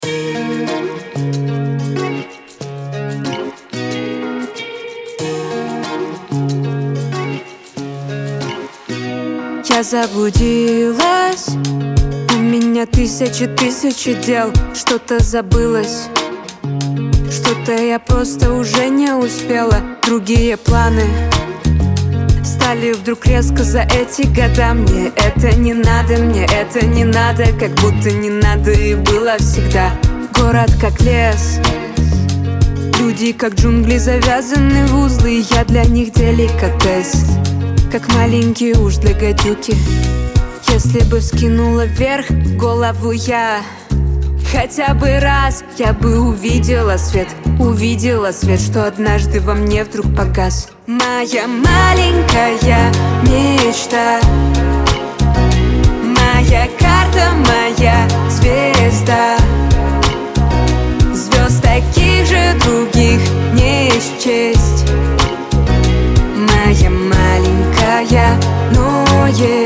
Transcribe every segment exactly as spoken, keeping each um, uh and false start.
Я заблудилась, у меня тысячи тысячи дел. Что-то забылось, что-то я просто уже не успела. Другие планы стали вдруг резко за эти года. Мне это не надо, мне это не надо, как будто не надо и было всегда. Город как лес, люди как джунгли, завязаны в узлы. Я для них деликатес, как маленький уж для гадюки. Если бы вскинула вверх голову я хотя бы раз, я бы увидела свет, увидела свет, что однажды во мне вдруг погас. Моя маленькая мечта, моя карта, моя звезда. Звезд таких же других не счесть. Моя маленькая, но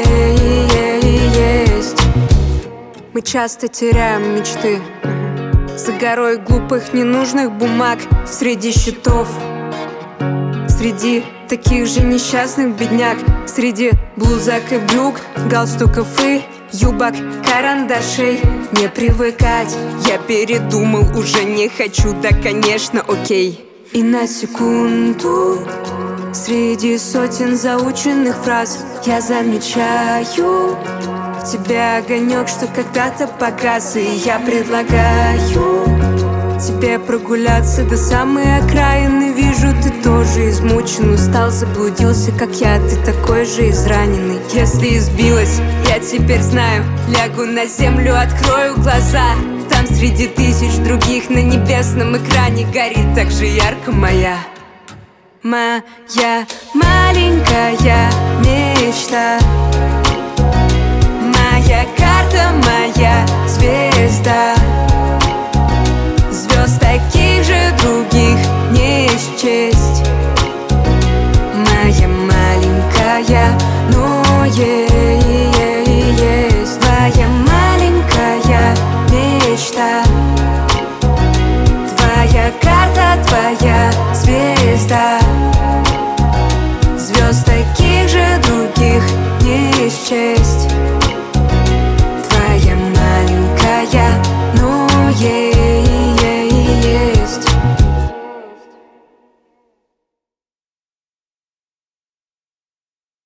есть. Мы часто теряем мечты за горой глупых ненужных бумаг, среди счетов, среди таких же несчастных бедняк, среди блузок и брюк, галстуков и юбок, карандашей. Не привыкать, я передумал, уже не хочу, да конечно, окей. И на секунду среди сотен заученных фраз я замечаю в тебе огонек, что когда-то погас. И я предлагаю тебе прогуляться до самой окраины. Вижу, ты тоже измучен, устал, заблудился, как я. Ты такой же израненный. Если избилась, я теперь знаю, лягу на землю, открою глаза. Там среди тысяч других на небесном экране горит так же ярко моя Моя маленькая мечта, моя карта, моя звезда. Звезд таких же других не счесть. Моя маленькая, но есть. Твоя маленькая мечта, твоя карта, твоя звезда. Звезд таких же других не счесть.